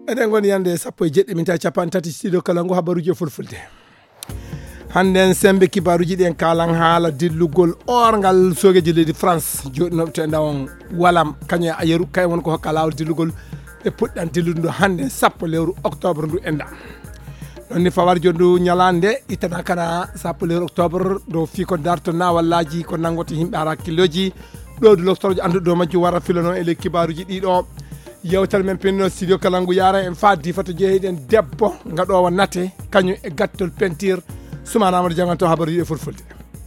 eden goni yande sappo e jeddi min ta capan tati studio kala ngo habaruji fulfulde handen sembe kibaruji den kalan haala dillugol orgal sogeji leydi France jodino to ndawon walam kanya ayeru kay won ko hokka lawol dillugol e puddan dilludo hande sappo lewru octobre ndu enda non ni fawar jondu nyalande itana kana sappo lewru octobre do fi ko darto na wallaji ko nangoti himbe ara kiloji do do lostoroji andudo majju wara filono e le kibaruji dido yewtal men penno studio kalangu yara en faddi fato jeeyden debbo ngado wonate kanyu e gattol peinture sumana amadou janganto habaru e fulfulde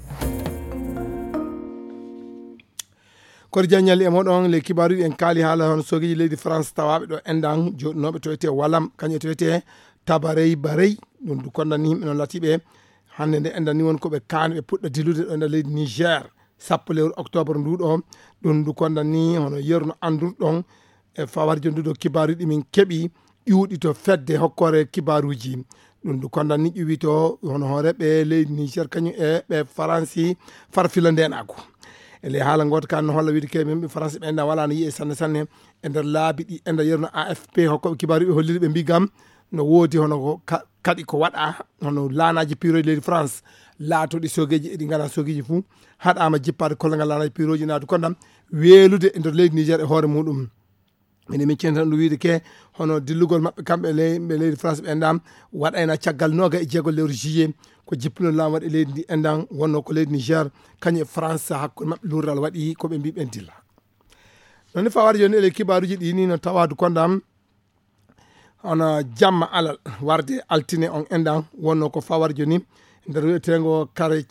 ko janyal e modon le kibaru en kali hala hon sogi leydi France tawabe do endan jodnobe to ete walam kanyu to ete tabarey barey dum du kondani himbe non latibe hande de endan ni won ko be kanbe pudda dilude do leydi Niger sappo lewru octobre ndudo dum du kondani hono yerno andur don e fawar jondudo kibaru dimin kebi iwudi to fedde hokkore kibaruji dum du kondani iwi to hono horebe leydi Niger kanyu e be faransi farfilande enako ele hala ngot kan holla widi ke membe France be enda wala no yi sanne sanne e der laabi di enda yerno AFP hokko kibaru be hollide be mbigam no wodi hono kadi ko wada hono lanaji piro leydi France laato di sogeji e di ngala sogeji fu hadama jippade kolongal lanaji piroji naatu kondam welude e der leydi Niger e hoore mudum min cientan du wiide ke hono dillugol mabbe kambe leydi France be endam wadayna caggal noga e jegol lewru juillet ko jippuno lam wadi leydi endam wonno ko leydi Niger kanye France hakko mabbe lural wadi ko be mbi ben dilla non fa war joni ele kibaruji di ni no tawadu kondam ona jamma alal warde altine on endam wonno ko fa war joni nder tengo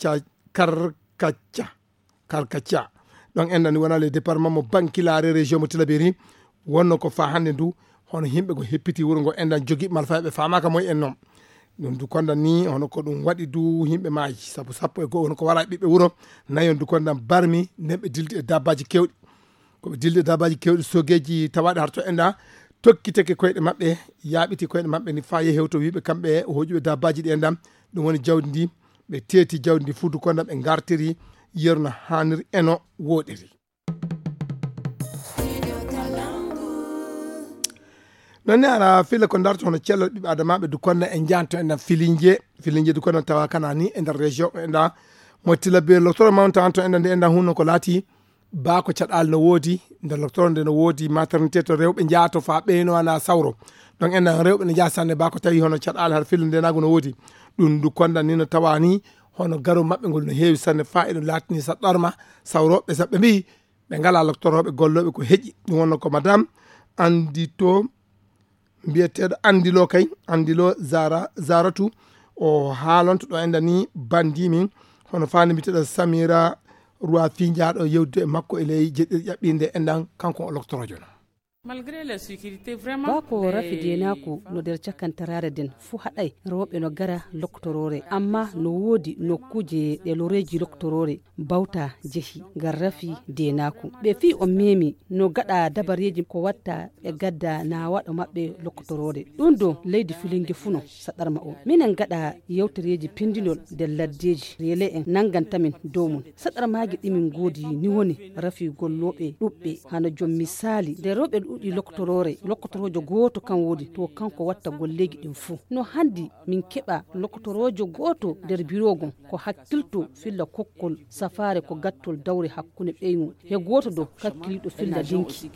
karkacha donc endam ni wona le département mo bankilare région mo Tilaberi wonno ko fa hande ndu hono himbe go heppiti wuro go endan jogi malfaabe famaka moy ennom dum du konda ni hono ko dum wadi du himbe maaji sappo e go hono ko wala bibbe wuro nayon du konda barmi nembe dildi e dabbaji kewdi ko be dildi dabbaji kewdi sogeji tawade harto enda tokkiteke koyde mabbe yaabiti koyde mabbe ni faaye hewto wiibe kambe hojube dabbaji di endam dum woni jawdi ndi be teti jawdi ndi fudu konda be gartiri yerno hanir eno wodiri non ara fila ko darto hono cello bi adama be du konna en janto en filinje du konna tawa kanani en der region en mo Tilaberi docteur mountain to en hunno ko lati ba ko cadal no wodi der docteur de no wodi maternité to rewbe jaato fa beeno ana sawro donc en rewbe ne jasande ba ko tawi hono cadal har filinde nago no wodi dum du konna ni no tawani hono garo mabbe gol no heewi sanne faido latni sa darma sawrobe sabbe bi be ngala docteurbe gollobe ko heji wonno ko madame andi to biyeteɗo andilo zaratu o haalonto ɗo endani bandi min hono fani mbiteɗo Samira roi finjaɗo yewdude e makko e ley jeɗɗir ƴaɓɓinde endan kanko o loktorojo no malgré la sécurité vraiment bako rafidenako no der cakantarare den fu haday rewbe no gara loktorore amma no wodi nokkuje de loreji loktorore bawta jehi gar rafi denako be fi o memi no gada dabareji ko watta e gadda na wado mabbe loktorore dundo leydi filinge funo sadarma o minen gada yewtereji pindinol de laddeji rele en nangantamin domun sadarmaaji dimin godi ni woni rafi gollobe dubbe hana jom misali de rewbe ɗi loktorojo goto kan wodi to kanko watta golleji ɗin fu no handi min keɓa loktorojo goto nder birogon ko hakkilto filla kokkol safare ko gattol dawre hakkunde ɓeymu he goto do kakkiliɗo filla dinki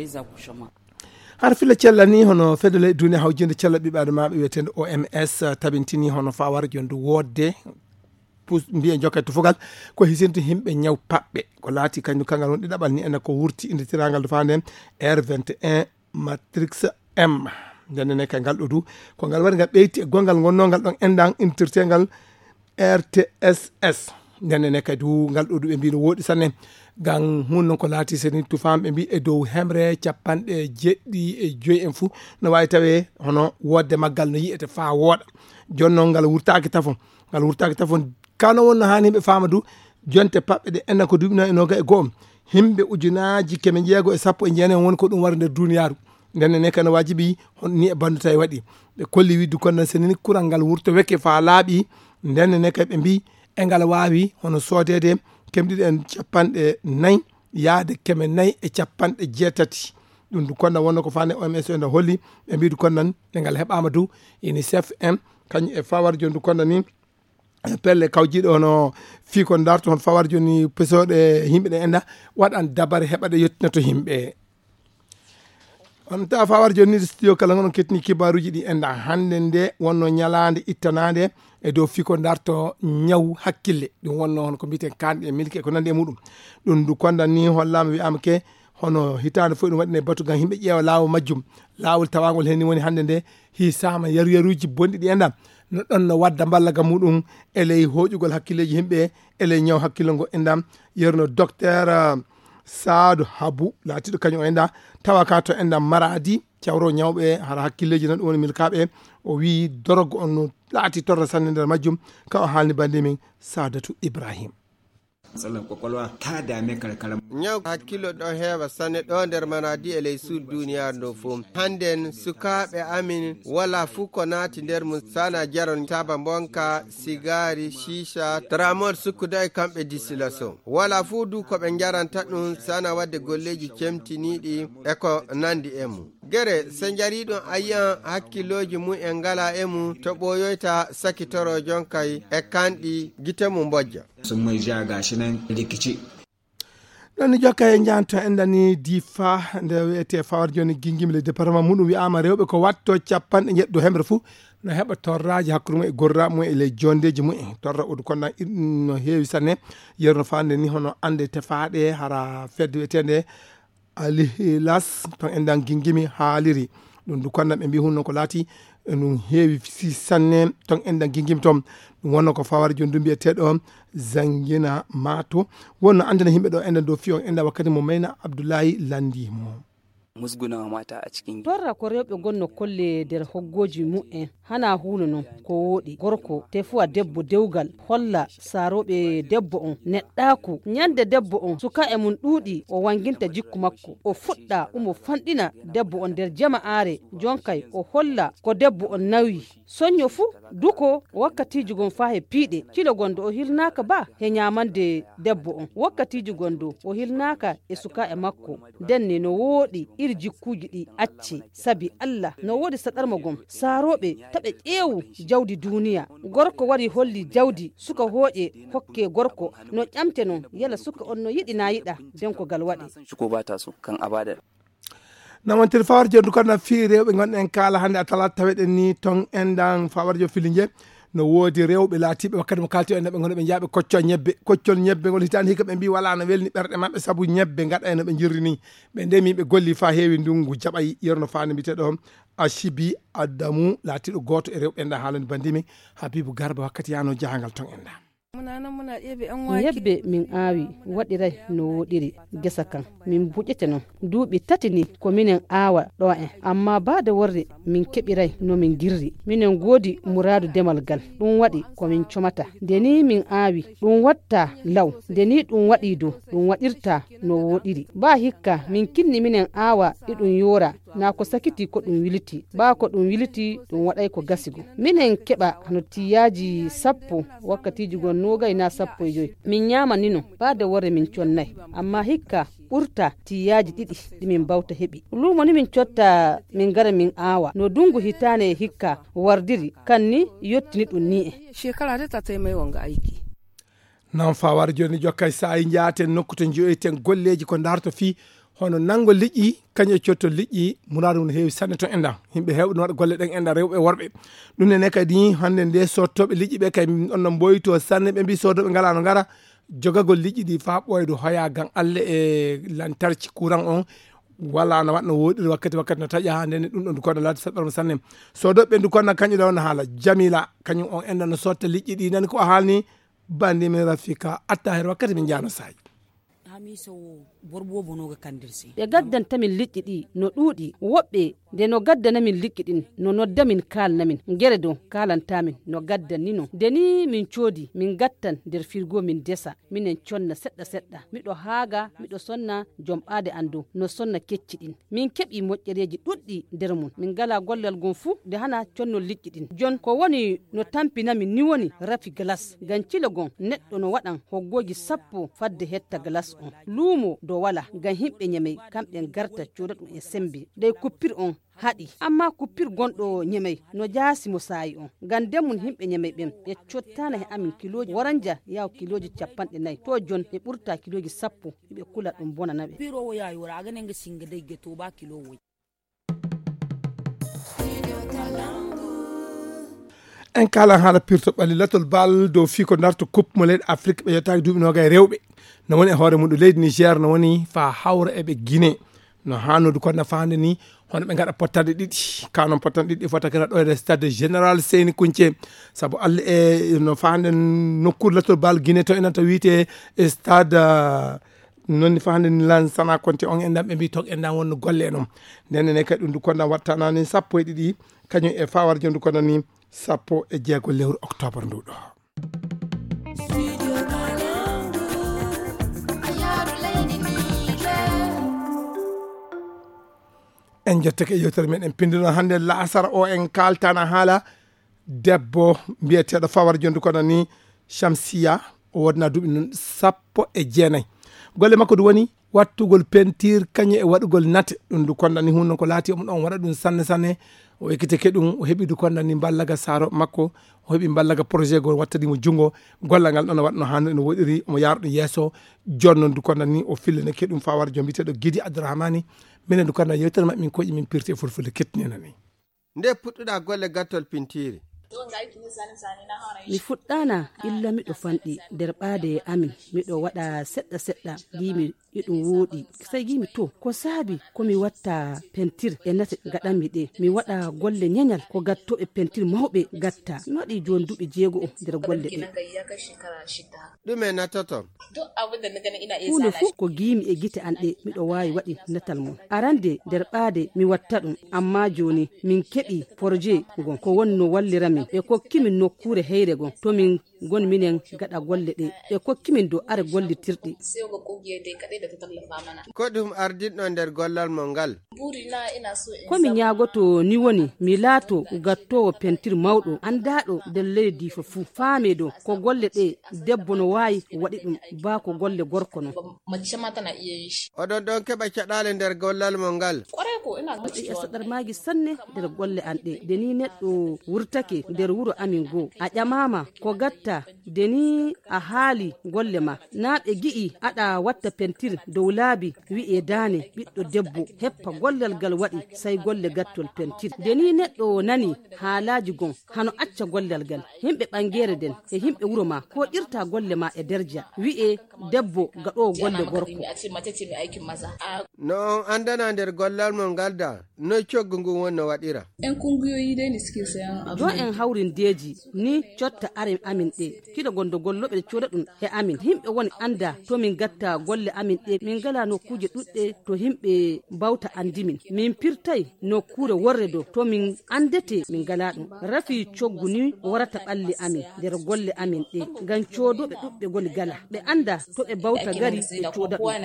har fila cella ni hono fedele duniya hawjinde cella ɓiɓɓe adamaɓe wiyetende OMS tabintini hono fa war jondu wodde mbiye jokkete fogal ko hisinto himbe nyaw pabbe ko laati kanyu kangal won didabal ni en ko wurti inde tirangal do fande R21 matrix M danene kangal do du ko ngal wari ngal beyti e gongal gonnongal don endan intertengal RTSS danene kadu ngal do du be mbi no wodi sanne gang hunno ko laati seni tufambe mbi e dow hemre capande jeddi e joy en fu no way tawe hono wodde maggal no yiete fa woda jonno ngal wurtaaki tafon kano wonno hani be famadu jonte pabbe de enna ko dubina enoga e gom himbe ujunaji keme jeego e sappo e jenen won ko dum war nder duniyaaru denne kana wajibi ni e banduta e wadi be kolli widdu kon senini kurangal wurto weke fa laabi denne kay be mbi e ngal waawi hono sodede kemdide en capande nay yaade keme nay e capande jeetati ɗum du konna wonno ko fane OMS en holli ɓe mbi du konnan ɗe ngal heɓama du UNICEF en kañum e fawar joni du konna ni pelle kawjiɗo hono fi ko darto hon fawar joni pesoɗe yimɓe ɗe enda waɗan dabare heɓaɗe yettina to yimɓe on ta fawar joni studio kala on ketni kibaruji ɗi enda hande nde wonno ñalande ittanade e dow fi ko darto ñaw hakkille ɗum wonno hon ko mbiten kanɗe e milki e ko nandi e muɗum ɗum du kondan ni hollama wiyama ke hono hitande fof ɗum waɗine batu gam yimɓe ƴeewa lawol majjum lawol tawagol hen ni woni hande nde hisama yaruyaruji bonɗi ɗi enda no ɗon no wadda ballaga muɗum eley hoƴugol hakkilleji yimɓe eley ñaw hakkille ngo endam yerno docteur Sadou Habou laatiɗo kañum o enda tawa ka to enda maradi cawro ñawɓe hara hakkilleji tan ɗum woni milkaɓe o wi dorogo on no laati torra sanne nder majjum ka o haalni bande min Sadatou Ibrahim matsalar kwakwalwa ta dame karkara. Nyau hakkilo ɗo heɓa sanne ɗo nder manadi e ley suud duniyaru ɗo fo hannden sukaɓe amin wala fuu ko naati nder mum sana jaron taba bonka sigari shisha tramol sukkuda e kamɓe distillation wala fuu du koɓe jaranta ɗum sana wadde golleji cemtiniɗi e ko nandi e mum gere so jari ɗum a yiyan hakkiloji mum e ngala e mum to ɓoyoyta sakitoro jonkay e kanɗi gite mum bojja sun mai ja gashi nan rikici ɗon jokka e janto endani difa nde wiyete fawar joni guinguimi le département muɗum wiyama rewɓe ko watto capanɗe jeɗɗo hemre fou no heɓa torraji hakkude mum e gorra mum e ley jondeji mum e torra udu konna no heewi sanne yerno fande ni hono ande tefaɗe hara fedde wiyetede alihilas ton endan guinguimi haaliri ɗum du konna ɓe mbi hunno ko laati ɗum heewi si sanne ton endan guinguimi toon ɗum wonno ko fawar joni du mbiyeteɗo Zangina Mato wonno andana yimɓe ɗo enden dow fiyon enda wakkati mo mayna Abdoulaye Landimo musgunawa mata a cikin torra ko rewɓe gonno kolle nder hoggoji mu'en hana huno non ko woɗi gorko tefuwa debbo dewgal holla saroɓe debbo on neɗɗaku ñande debbo on suka e mum ɗuuɗi o wanginta jikku makko o fuɗɗa umo fanɗina debbo on nder jama'are jonkay o holla ko debbo on nawi soño fuu duko wakkatiji gon fa he piiɗe cilo gondo o hilnaka ba he ñamande debbo on wakkatiji gondo o hilnaka e suka e makko denne no woɗi iri jikkuji ɗi acci sabi Allah no woɗi saɗarmo gom saroɓe taɓe ƴeewu jawdi duniya gorko wari holli jawdi suka hooƴe hokke gorko no ƴamte non yala suka on no yiɗi na yiɗa den ko gal waɗi ko bata so kan abada namantir fawarjo du konna fi rewɓe gonɗen kala hande a talat taweɗen ni ton endan fawarjo filingue no woodi rewɓe laatiɓe wakkati mo kalti en ɓe gonno ɓe jaaɓe koccol ñebbe ngol hitande hikka ɓe mbi wala no welni ɓerɗe maɓɓe saabu ñebbe gaɗa no ɓe jirri ni ɓe ndemi ɓe golli fa heewi ndungu jaɓay yerno fane mbiteɗo Achibi Adamu laatiɗo goto e rewɓe enda haalande bandimi Habibou Garba wakkati yano jahangal ton enda yebbe min aawi waɗiray no woɗiri gesa kan min buƴete non duuɓi tati ni ko minen aawa ɗo en amma baade worre min keɓiray no min girri minen goodi muradu demal gal ɗum waɗi komin comata ndeni min aawi ɗum watta law ndeni ɗum waɗi do ɗum waɗirta no woɗiri ba hikka min kinni minen aawa iɗum yora na ko sakiti ko ɗum wiliti ba ko ɗum wiliti ɗum waɗay ko gasigo minen keɓa no tiyaji sappo wakkatiji gon nogay na sappo e joyi min ñamani no baade worre min connay amma hikka ɓurta tiyaji ɗiɗi ɗimin bawta heɓi lumo ni min cotta min gara min aawa no dungu hitane hikka wardiri kanni yottini ɗum ni e shekara ta tatai mai wanga aiki nan fawar joni jokkay sa yi jaaten nokku to joyten golleji ko darto fi hono nango liƴƴi kañe cotto liƴƴi muradu no heewi sanne to enda yimɓe hewɓe waɗa golle ɗen enda rewɓe worɓe ɗum nene kadi hande nde sottoɓe liƴƴi ɓe kay onno mboyto sanne ɓe mbi sodoɓe ngala no ngara jogagol liƴƴi ɗi fa ɓoydo hoya gan Allah e lantarki courant on wala no waɗno woɗiri wakkati no taƴa ndene ɗum ɗon du kono laati saɗɗormo sanne sodoɓe ndu konna kañum ɗo no haala Jamila kañum on enda no sotta liƴƴi ɗi nani ko haalni bandi min Rafika atta her wakkati min jano saji ɓe gaddantamin liƴƴi ɗi no ɗuuɗi woɓɓe nde no gaddanamin liƴƴi ɗin no noddamin kalnamin gere dow kalantamin no gaddanni no nde ni min coodi min gattan nder firgo min desa minen conna seɗɗa seɗɗa miɗo haaga miɗo sonna jomɓaade an dow no sonna kecci ɗin min keɓi moƴƴereji ɗuɗɗi nder mum min gala gollal gon fuu nde hana connol liƴƴi ɗin jon ko woni no tampinamin ni woni rafi glace ngam cilo gon neɗɗo no waɗan hoggoji sappo fadde hetta glace on on luumo do wala gan himɓe ñemey kamɓe garta coda ɗum e sembe dey kuppir on haɗi amma kuppir gonɗo ñemey no jaasi mo saayi on gan demmun himɓe ñemey ɓen ɓe cottana he amin kiloji waranja yaw kiloji 4 to jon ɓe ɓurta kiloji 10 ɓe kula ɗum bonana ɓe piro wo yayi wora aganenge singa dey geto ba kilo wo en kala haala pirto ɓalli latol bal dow fii ko darto coupe mo leydi afrique ɓe yettaki duuɓi noga e rewɓe no woni e hoore muɗum leydi niger no woni fa hawra eɓe guiné no hannude kono fande ni hono ɓe gaɗa pottade ɗiɗi kanon pottade ɗiɗi fota kata ɗo e stade général Seyni Kounthie saabu allah e no fande nokkude latol bal guiné to enen to wiite stade nonni fande ni Lansana Conté on enɗam ɓe mbi tok enɗam wonno golle e noon ndenne kadi ɗum du konɗam wattanani 12 kañum e fawar jondu kono ni 16 lewru octobre nduɗo en jettake e yewtere meɗen pindino hande lasara o en kaltana haala debbo mbiyeteɗo fawar jondu kono ni Shamsia o wodna duuɓi noon 19 golle makko du woni wattugol peinture kañum e waɗugol nate ɗum du kondani hunde ko laati omo ɗon waɗa ɗum sanne sanne o ekkiteke ɗum o heeɓi du kondani ballaga saaro makko o heeɓi ballaga projet gol wattadimo jungo gollal ngal ɗon o waɗno hande no woɗiri omo yaro ɗum yesso jonnon du kondani o fillaneke ɗum fawar jom mbiteɗo Guidi Abdourahmani minen du kondani yewtere mabɓe min koƴi min pirti e fulfulde kettinenani nde puɗɗuɗa golle gattol pintiri mi fuɗɗana illa miɗo fanɗi nder ɓaade amin miɗo waɗa seɗɗa seɗɗa gimi iɗum wooɗi sai gimi to ko saabi komi watta pentir e nate gaɗanmi ɗe mi waɗa golle ñañal ko gattoɓe pentir mawɓe gatta mi waɗi joni duuɓi 6 o nder golle ɗe ɗume natoton hunde fof ko gimi e gite an ɗe miɗo wawi waɗi natal mum arande nder ɓaade mi watta ɗum amma joni min keɓi projet gon ko wonno walliramin ɓe kokkimin nokkure heyre gon to min gon minen gaɗa golle ɗe ɓe kokkimin dow are gollitirɗe ko ɗum ardinɗo nder gollal mo ngal komi ñagoto ni woni mi laato gattowo pentir mawɗo andaɗo nder leydi fo fuu faame do ko golle ɗe debbo no wawi waɗi ɗum ba ko golle gorko no oɗon ɗon keɓa caɗale nder gollal mo ngal e saɗarmaji sanne nder golle an ɗe deni neɗɗo wurtake nder wuro amin goo a ƴamama ko gatta deni a haali golle ma na ɓe gi'i aɗa watta pentir dow laabi wi'e dane ɓiɗɗo debbo heppa gollal ngal waɗi say golle gattol pentir deni neɗɗo nani haalaji gon hano acca gollal ngal himɓe ɓangere den e himɓe wuro ma ko ƴirta golle ma e derja wi'e debbo gaɗo golle gorko no on andana nder gollal mon ngal da no coggu ngu wonno waɗira do en hawrindeji ni cotta are amin ɗe kiɗa gondo golloɓe coda ɗum e amin himɓe woni anda to min gatta golle amin ɗe min gala nokkuje ɗuɗɗe to himɓe bawta andimin min pirtay nokkure worre do to min andete min gala ɗum rafi coggu ni warata ɓalli amin nder golle amin ɗe ngam codoɓe ɗuɓɓe goli gala ɓe anda to ɓe bawta gari ɓe coda ɗum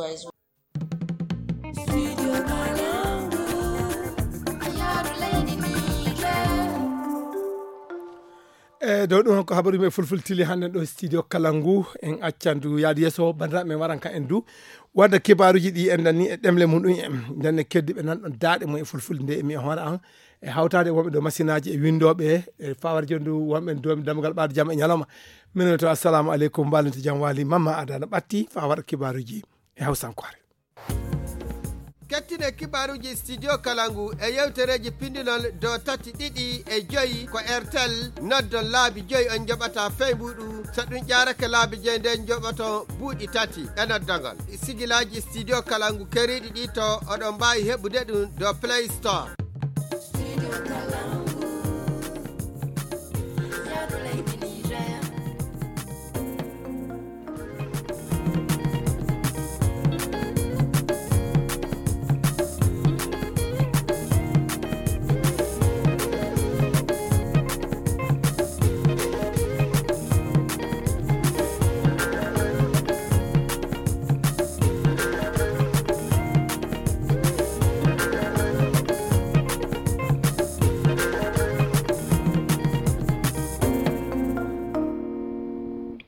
e dow ɗum ko habaru me fulfultili hande ɗo studio Kalangu en accandu yaade yesso bandiraɓe men waran ka en du wadda kibaruji ɗi en dani e ɗemle mum ɗum en denne keddiɓe nanɗon daaɗe mum e fulfulde nde emi hoore an e hawtade wonɓe ɗo machine aji e windoɓe e fawar jondu wonɓe domi damgal ɓaade jaam e ñalawma minen to assalamu aleykum mbalente jaam waali mamma adana ɓatti fa waɗa kibaruji e hawsankore kettine kibaruji studio Kalangu e yewtereji pindinol do tati ɗiɗi e joyi ko Airtel noddon laabi joyi on joɓata feymuɗu so ɗum ƴarake laabi joyi nden joɓoto buuɗi tati e noddogol sigilaji studio Kalangu keriɗi ɗi to oɗon mbawi heɓude ɗum do Play Store.